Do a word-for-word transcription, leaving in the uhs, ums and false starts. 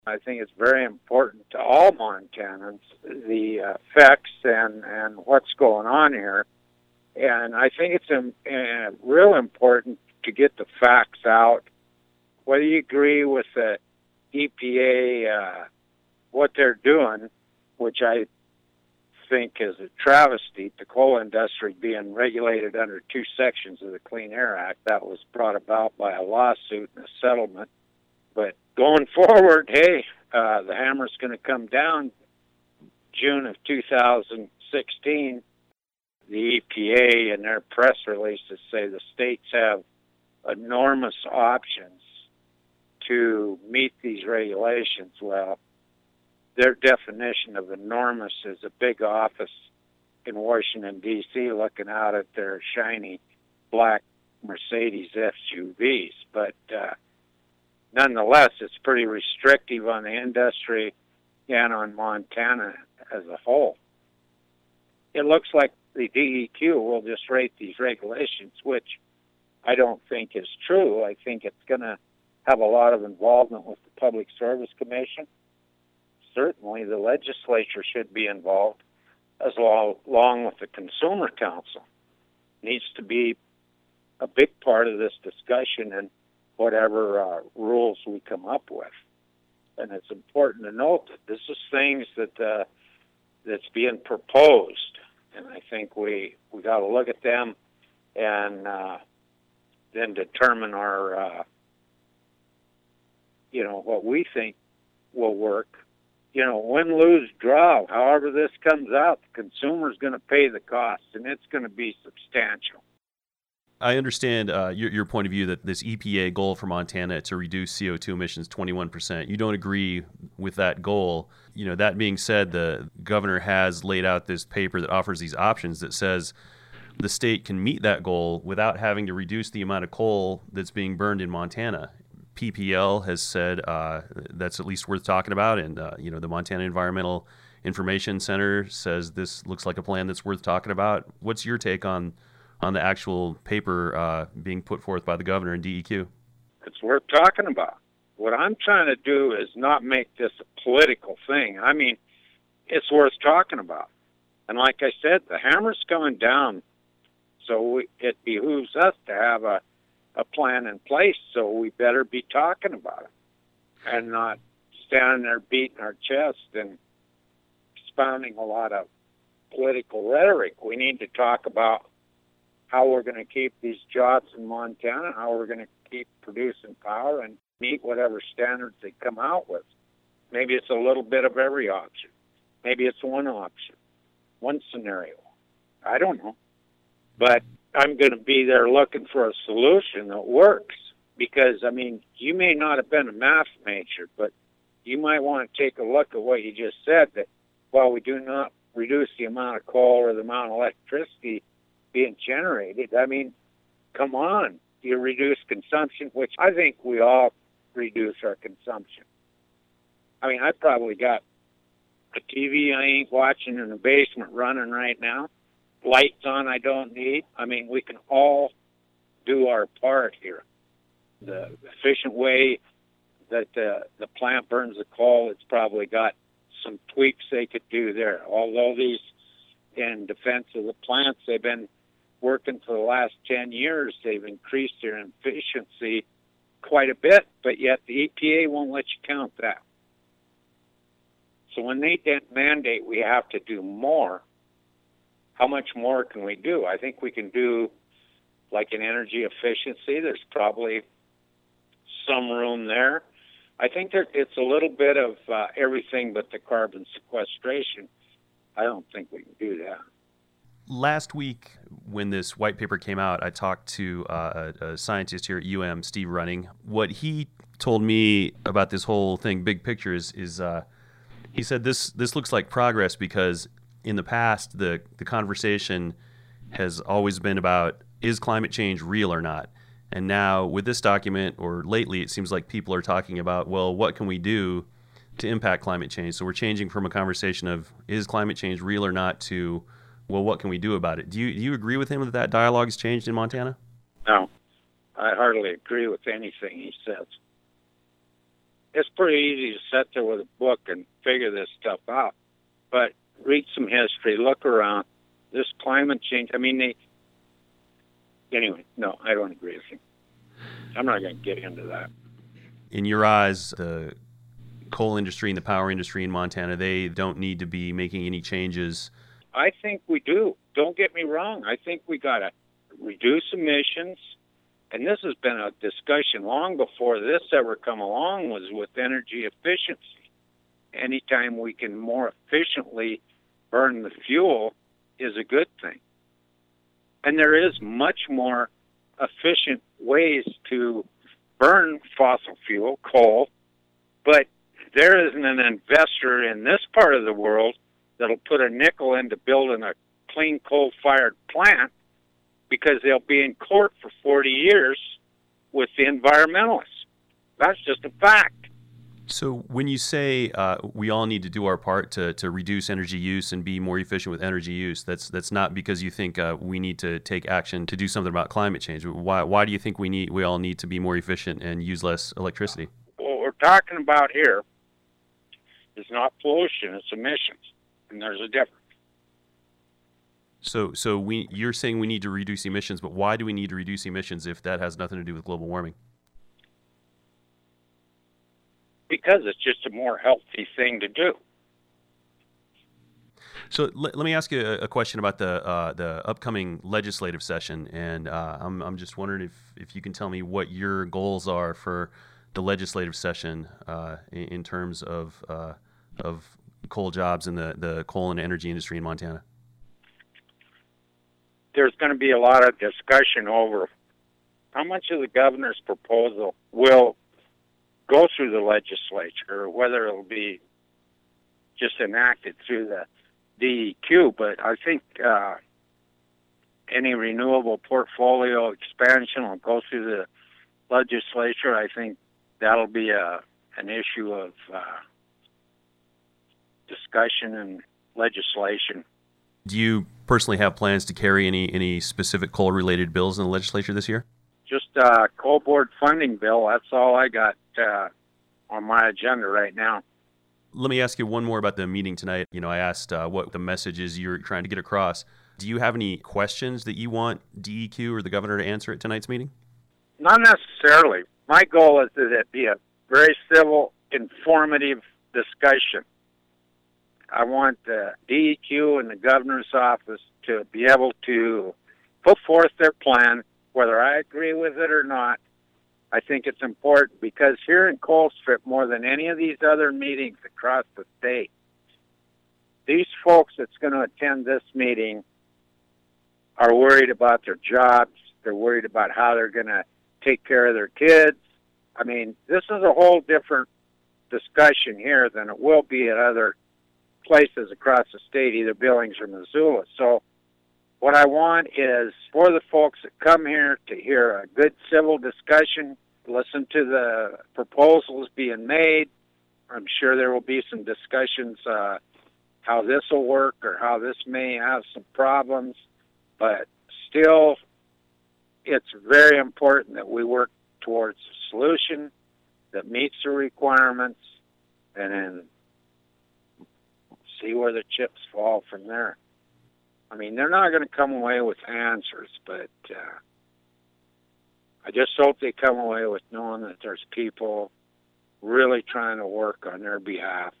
I think it's very important to all Montanans, the effects and, and what's going on here. And I think it's um, uh, real important to get the facts out. Whether you agree with the E P A, uh, what they're doing, which I think is a travesty, the coal industry being regulated under two sections of the Clean Air Act. That was brought about by a lawsuit and a settlement. But going forward, hey, uh, the hammer's going to come down June of two thousand sixteen. The E P A in their press releases say the states have enormous options to meet these regulations. Well, their definition of enormous is a big office in Washington, D C looking out at their shiny black Mercedes S U Vs. But uh, nonetheless, it's pretty restrictive on the industry and on Montana as a whole. It looks like the D E Q will just rate these regulations, which I don't think is true. I think it's going to have a lot of involvement with the Public Service Commission. Certainly the legislature should be involved, as well, along with the Consumer Council. Needs to be a big part of this discussion and whatever uh, rules we come up with. And it's important to note that this is things that uh, that's being proposed, and I think we we got to look at them and uh, then determine our uh, you know what we think will work. You know, win, lose, draw. However this comes out, the consumer's going to pay the cost, and it's going to be substantial. I understand uh, your, your point of view that this E P A goal for Montana to reduce C O two emissions twenty-one percent. You don't agree with that goal. You know, that being said, the governor has laid out this paper that offers these options that says the state can meet that goal without having to reduce the amount of coal that's being burned in Montana. P P L has said uh, that's at least worth talking about, and uh, you know, the Montana Environmental Information Center says this looks like a plan that's worth talking about. What's your take on on the actual paper uh, being put forth by the governor and D E Q? It's worth talking about. What I'm trying to do is not make this a political thing. I mean, it's worth talking about. And like I said, the hammer's coming down, so we, it behooves us to have a, a plan in place, so we better be talking about it and not standing there beating our chest and expounding a lot of political rhetoric. We need to talk about how we're going to keep these jobs in Montana, how we're going to keep producing power and meet whatever standards they come out with. Maybe it's a little bit of every option. Maybe it's one option, one scenario. I don't know. But I'm going to be there looking for a solution that works because, I mean, you may not have been a math major, but you might want to take a look at what you just said, that while we do not reduce the amount of coal or the amount of electricity being generated, I mean, come on, you reduce consumption, which I think we all reduce our consumption. I mean, I probably got a T V I ain't watching in the basement running right now, lights on I don't need. I mean, we can all do our part here. The efficient way that uh, the plant burns the coal, it's probably got some tweaks they could do there. Although these, in defense of the plants, they've been working for the last ten years, they've increased their efficiency quite a bit, but yet the E P A won't let you count that. So when they mandate we have to do more, how much more can we do? I think we can do, like in energy efficiency, there's probably some room there. I think there, it's a little bit of uh, everything but the carbon sequestration. I don't think we can do that. Last week, when this white paper came out, I talked to uh, a, a scientist here at U M, Steve Running. What he told me about this whole thing, big picture, is, is uh, he said this this looks like progress because in the past, the, the conversation has always been about, is climate change real or not? And now with this document, or lately, it seems like people are talking about, well, what can we do to impact climate change? So we're changing from a conversation of, is climate change real or not, to, well, what can we do about it? Do you do you agree with him that that dialogue has changed in Montana? No, I hardly agree with anything he says. it's pretty easy to sit there with a book and figure this stuff out. But read some history, look around. This climate change, I mean, they, anyway, no, I don't agree with you. I'm not going to get into that. In your eyes, the coal industry and the power industry in Montana, they don't need to be making any changes? I think we do. Don't get me wrong. I think we got to reduce emissions. And this has been a discussion long before this ever come along, was with energy efficiency. Anytime we can more efficiently burn the fuel is a good thing. And there is much more efficient ways to burn fossil fuel, coal, but there isn't an investor in this part of the world that'll put a nickel into building a clean coal-fired plant, because they'll be in court for forty years with the environmentalists. That's just a fact. So when you say uh, we all need to do our part to, to reduce energy use and be more efficient with energy use, that's that's not because you think uh, we need to take action to do something about climate change. Why why do you think we need we all need to be more efficient and use less electricity? What we're talking about here is not pollution, it's emissions, and there's a difference. So so we you're saying we need to reduce emissions, but why do we need to reduce emissions if that has nothing to do with global warming? Because it's just a more healthy thing to do. So let, let me ask you a, a question about the uh, the upcoming legislative session, and uh, I'm I'm just wondering if, if you can tell me what your goals are for the legislative session uh, in, in terms of uh, of coal jobs in the, the coal and energy industry in Montana. There's going to be a lot of discussion over how much of the governor's proposal will go through the legislature, or whether it'll be just enacted through the D E Q. But I think uh, any renewable portfolio expansion will go through the legislature. I think that'll be a an issue of uh, discussion and legislation. Do you personally have plans to carry any, any specific coal-related bills in the legislature this year? Just a coal board funding bill. That's all I got uh, on my agenda right now. Let me ask you one more about the meeting tonight. You know, I asked uh, what the message is you're trying to get across. Do you have any questions that you want D E Q or the governor to answer at tonight's meeting? Not necessarily. My goal is that it be a very civil, informative discussion. I want the D E Q and the governor's office to be able to put forth their plan, whether I agree with it or not. I think it's important because here in Colstrip, more than any of these other meetings across the state, these folks that's going to attend this meeting are worried about their jobs. They're worried about how they're going to take care of their kids. I mean, this is a whole different discussion here than it will be at other places across the state, either Billings or Missoula. So what I want is for the folks that come here to hear a good civil discussion, listen to the proposals being made. I'm sure there will be some discussions uh, how this will work or how this may have some problems, but still it's very important that we work towards a solution that meets the requirements and then see where the chips fall from there. I mean, they're not going to come away with answers, but uh, I just hope they come away with knowing that there's people really trying to work on their behalf